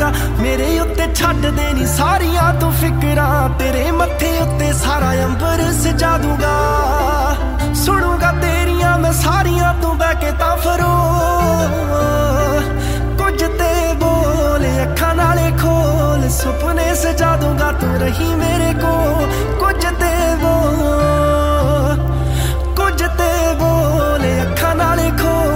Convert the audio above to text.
करा मेरे उत्ते छड्ड देनी सारियां तू फिकरां तेरे मत्थे उत्ते सारा अंबर सजा दूंगा सुनूंगा तेरियां मैं सारियां तू बह के ताफरो कुछ ते बोल अखां नाले खोल सुपने सजा दूंगा तू रही